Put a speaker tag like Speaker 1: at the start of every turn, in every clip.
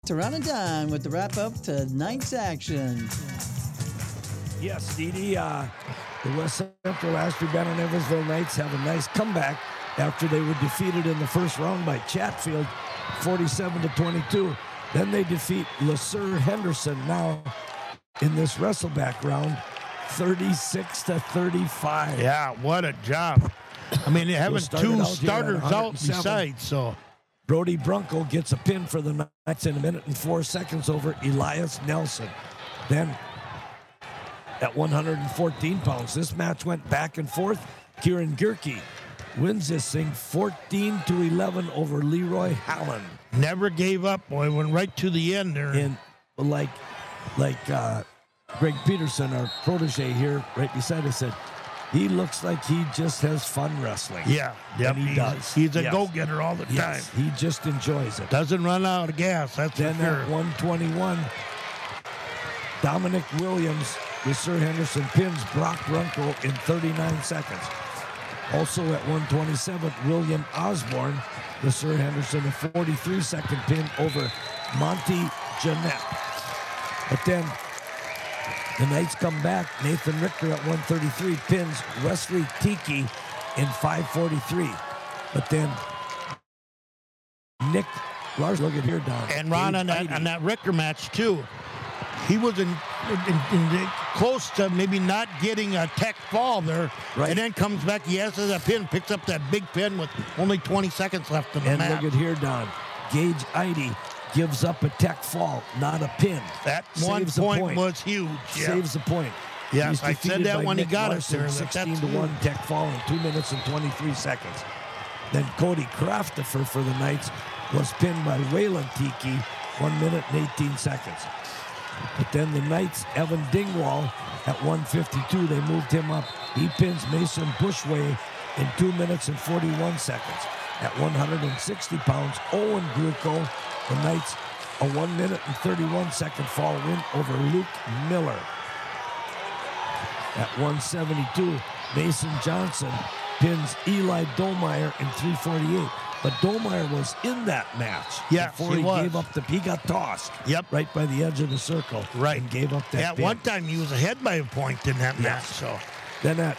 Speaker 1: To Ron and Don with the wrap-up to tonight's action.
Speaker 2: Yes, Dee the West Central Ashby Banner Evansville Knights have a nice comeback after they were defeated in the first round by Chatfield, 47-22. Then they defeat LeSueur Henderson now in this wrestleback round, 36-35.
Speaker 3: Yeah, what a job. I mean, having two starters out besides, so.
Speaker 2: Brody Brunko gets a pin for the Knights in 1 minute and 4 seconds over Elias Nelson. Then at 114 pounds, this match went back and forth. Kieran Gierke wins this thing 14-11 over Leroy Hallen.
Speaker 3: Never gave up, boy. Went right to the end there.
Speaker 2: And like Greg Peterson, our protege here, right beside us, said, he looks like he just has fun wrestling.
Speaker 3: Yeah,
Speaker 2: and he does.
Speaker 3: He's a go-getter all the time.
Speaker 2: He just enjoys it.
Speaker 3: Doesn't run out of gas, that's
Speaker 2: then
Speaker 3: for sure.
Speaker 2: At 121, Dominic Williams, LeSueur Henderson pins Brock Brunko in 39 seconds. Also at 127, William Osborne, LeSueur Henderson, a 43-second pin over Monty Jeanette. But then the Knights come back. Nathan Richter at 133 pins Wesley Tiki in 5:43. But then Nick Larson, look at here, Don.
Speaker 3: And Ron, on that Richter match, too, he was in close to maybe not getting a tech fall there.
Speaker 2: Right.
Speaker 3: And then comes back, he has that pin, picks up that big pin with only 20 seconds left in the match.
Speaker 2: And look at here, Don. Gage Eide gives up a tech fall, not a pin.
Speaker 3: That one point was huge. Yeah.
Speaker 2: Saves the point.
Speaker 3: Yes, I said that when
Speaker 2: Nick
Speaker 3: he got
Speaker 2: Larson,
Speaker 3: it there.
Speaker 2: 16-1 tech fall in 2 minutes and 23 seconds. Then Cody Kraftifer for the Knights was pinned by Waylon Tiki, 1 minute and 18 seconds. But then the Knights, Evan Dingwall, at 152, they moved him up. He pins Mason Bushway in 2 minutes and 41 seconds. At 160 pounds, Owen Gruco, the Knights, a 1 minute and 31 second fall win over Luke Miller. At 172, Mason Johnson pins Eli Domeyer in 3:48. But Domeyer was in that match before he gave up he got tossed.
Speaker 3: Yep.
Speaker 2: Right by the edge of the circle.
Speaker 3: Right.
Speaker 2: And gave up that
Speaker 3: At one time, he was ahead by a point in that match. So
Speaker 2: then at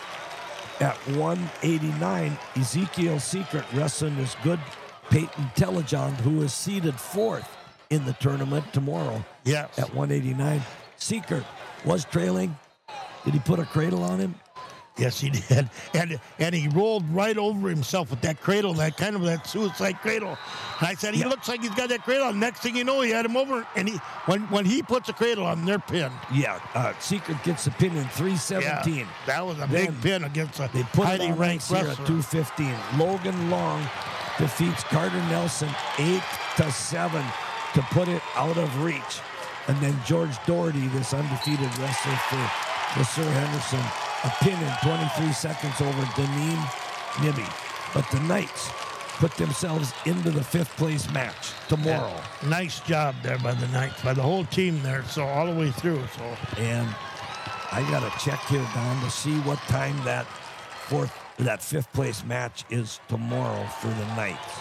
Speaker 2: 189, Ezekiel Secret wrestling this good Peyton Telejohn, who is seeded 4th in the tournament tomorrow.
Speaker 3: Yes.
Speaker 2: At 189. Secret was trailing. Did he put a cradle on him?
Speaker 3: Yes, he did. And he rolled right over himself with that cradle, that suicide cradle. And I said, he looks like he's got that cradle on. Next thing you know, he had him over. And when he puts a cradle on, they're pinned.
Speaker 2: Yeah, Secret gets the pin in 3:17.
Speaker 3: Yeah, that was a big pin against a highly ranked
Speaker 2: here
Speaker 3: wrestler.
Speaker 2: at 2:15. Logan Long defeats Carter Nelson 8-7 to put it out of reach. And then George Doherty, this undefeated wrestler for LeSueur Henderson, a pin in 23 seconds over Deneen Nibby. But the Knights put themselves into the 5th place match tomorrow.
Speaker 3: Yeah. Nice job there by the Knights, by the whole team there, so all the way through. So.
Speaker 2: And I got to check here, Don, to see what time that 5th place match is tomorrow for the Knights.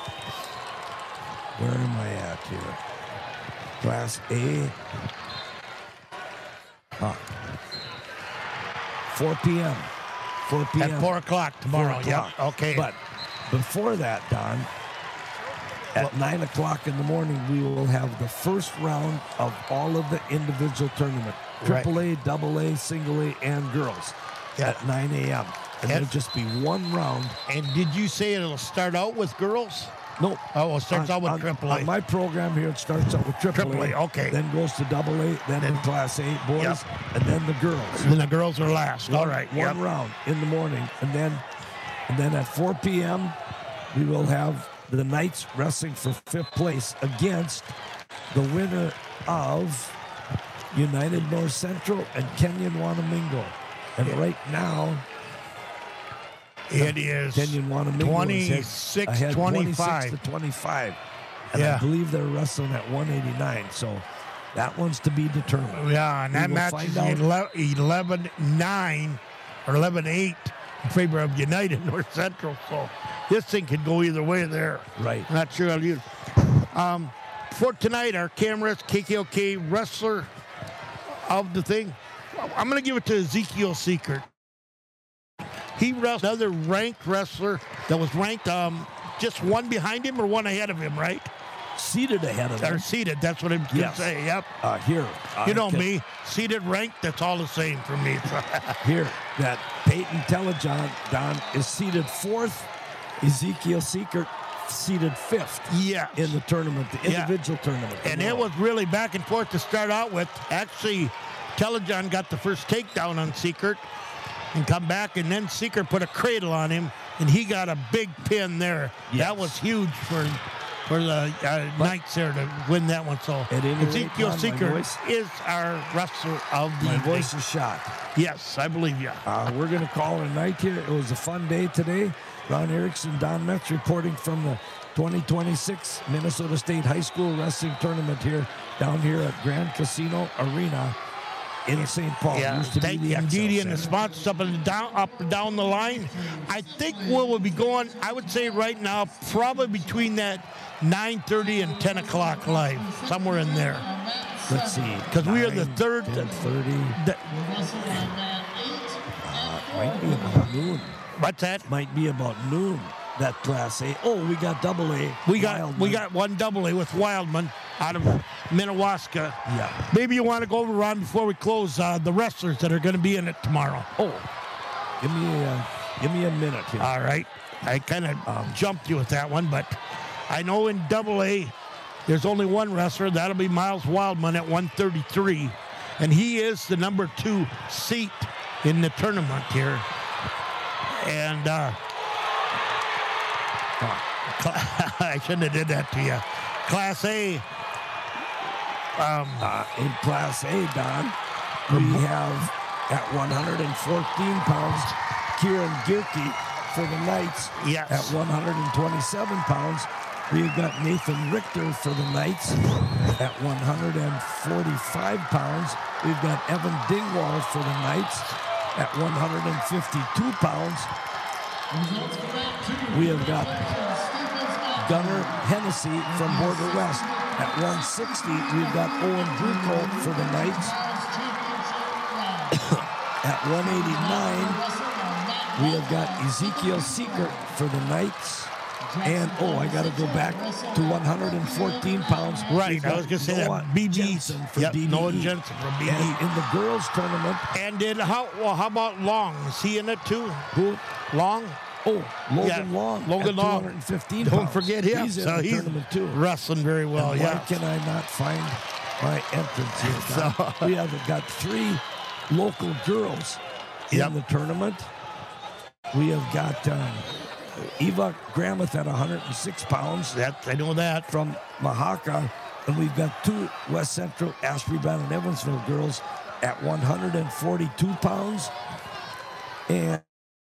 Speaker 2: Where am I at here? Class A. 4 p.m. 4 p.m.
Speaker 3: At 4 o'clock tomorrow.
Speaker 2: 4 o'clock.
Speaker 3: Yep. Okay.
Speaker 2: But before that, Don, at 9 o'clock in the morning, we will have the first round of all of the individual tournament. AAA, AA, single A, and girls at 9 a.m. And there'll just be one round.
Speaker 3: And did you say it'll start out with girls?
Speaker 2: Nope.
Speaker 3: Oh, it starts out with AAA.
Speaker 2: On my program here, it starts out with AAA.
Speaker 3: Okay.
Speaker 2: Then goes to AA, then in Class A, boys, and then the girls.
Speaker 3: And then the girls are last. All right.
Speaker 2: One round in the morning. And then at 4 p.m., we will have the Knights wrestling for 5th place against the winner of United North Central and Kenyon Wanamingo. And right now,
Speaker 3: it is
Speaker 2: 26-25. And I believe they're wrestling at 189. So that one's to be determined.
Speaker 3: Yeah, and that match is 11-9 or 11-8 in favor of United North Central. So this thing could go either way there.
Speaker 2: Right.
Speaker 3: Not sure I'll use. for tonight, our cameras, KKOK wrestler of the thing, I'm going to give it to Ezekiel Seekert. He wrestled another ranked wrestler that was ranked just one behind him or one ahead of him, right?
Speaker 2: Seated ahead of him.
Speaker 3: Or seated, that's what I'm going to say, yep.
Speaker 2: Here.
Speaker 3: You know me, seated, ranked, that's all the same for me.
Speaker 2: Here, that Peyton Telejohn, Don, is seated 4th. Ezekiel Seekert seated 5th in the tournament, the individual tournament.
Speaker 3: And it was really back and forth to start out with. Actually, Telejohn got the first takedown on Seekert and come back, and then Seekert put a cradle on him, and he got a big pin there.
Speaker 2: Yes.
Speaker 3: That was huge for the Knights there to win that one. So Ezekiel Seekert is our wrestler of the
Speaker 2: My voice is shot.
Speaker 3: Yes, I believe you.
Speaker 2: We're going to call it a night here. It was a fun day today. Ron Erickson, Don Metz reporting from the 2026 Minnesota State High School Wrestling Tournament here, down here at Grand Casino Arena in St. Paul.
Speaker 3: Thank you, Didi, and the sponsors up and down the line. I think we'll be going, I would say right now, probably between that 9:30 and 10 o'clock live, somewhere in there.
Speaker 2: Let's see.
Speaker 3: Because we are the third.
Speaker 2: 10:30. Might be about noon.
Speaker 3: What's that?
Speaker 2: Might be about noon. That Class A. Oh, we got Double A.
Speaker 3: We got one Double A with Wildman out of Minnewaska.
Speaker 2: Yeah.
Speaker 3: Maybe you want to go over, Ron, before we close, the wrestlers that are going to be in it tomorrow.
Speaker 2: Oh, give me a minute here.
Speaker 3: All right. I kind of jumped you with that one, but I know in Double A there's only one wrestler. That'll be Miles Wildman at 133, and he is the number 2 seat in the tournament here. And I shouldn't have did that to you. Class A.
Speaker 2: In Class A, Don, we have at 114 pounds Kieran Gierke for the Knights.
Speaker 3: Yes.
Speaker 2: At 127 pounds, we've got Nathan Richter for the Knights. At 145 pounds, we've got Evan Dingwall for the Knights. At 152 pounds, we have got Gunnar Hennessy from Border West. At 160, we've got Owen Druko for the Knights. At 189, we have got Ezekiel Seekert for the Knights. And, I got to go back to 114 pounds.
Speaker 3: Right, I was going to say
Speaker 2: Noah
Speaker 3: that. BB.
Speaker 2: Jensen for DDE.
Speaker 3: Noah Jensen from BB.
Speaker 2: And in the girls' tournament.
Speaker 3: And then, how about Long? Is he in it too?
Speaker 2: Who?
Speaker 3: Long?
Speaker 2: Logan Long.
Speaker 3: Logan Long.
Speaker 2: 215
Speaker 3: Don't
Speaker 2: pounds.
Speaker 3: forget him.
Speaker 2: He's in the tournament too.
Speaker 3: Wrestling very well,
Speaker 2: and why can I not find my entrance here? We have got 3 local girls in the tournament. We have got Eva Gramuth at 106 pounds.
Speaker 3: I know that.
Speaker 2: From Mahaka. And we've got 2 West Central Ashby Brown and Evansville girls at 142 pounds. And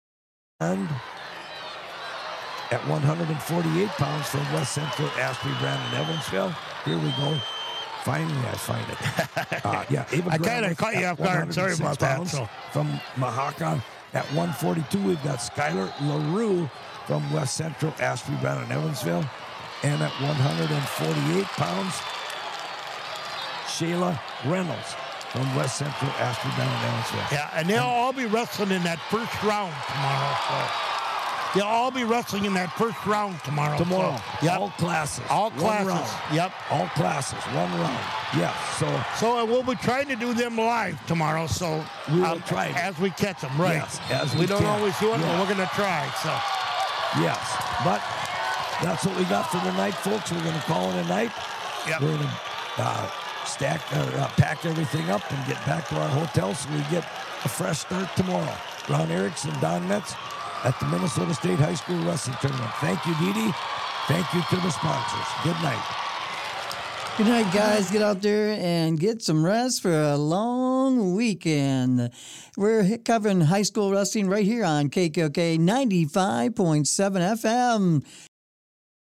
Speaker 2: at 148 pounds from West Central Ashby Brown and Evansville. Here we go. Finally, I find it. Ava
Speaker 3: I kind of caught you off guard. Sorry about that.
Speaker 2: From Mahaka at 142, we've got Skylar LaRue from West Central Ashby Brown and Evansville. And at 148 pounds, Shayla Reynolds from West Central Ashby Brown and Evansville.
Speaker 3: Yeah, and they'll all be wrestling in that first round tomorrow. So they'll all be wrestling in that first round tomorrow.
Speaker 2: Tomorrow.
Speaker 3: So, yep.
Speaker 2: All classes.
Speaker 3: All
Speaker 2: one
Speaker 3: classes.
Speaker 2: Round.
Speaker 3: Yep.
Speaker 2: All classes. 1 round. Yes.
Speaker 3: So we'll be trying to do them live tomorrow. So
Speaker 2: we will try
Speaker 3: as we catch them. Right.
Speaker 2: Yes, as
Speaker 3: we don't
Speaker 2: can.
Speaker 3: always do it, but we're going to try. So.
Speaker 2: Yes, but that's what we got for tonight, folks. We're going to call it a night.
Speaker 3: Yep.
Speaker 2: We're going to pack everything up and get back to our hotel so we get a fresh start tomorrow. Ron Erickson, Don Metz at the Minnesota State High School Wrestling Tournament. Thank you, Didi. Thank you to the sponsors. Good night.
Speaker 1: Good night, guys. Get out there and get some rest for a long weekend. We're covering high school wrestling right here on KKOK 95.7 FM.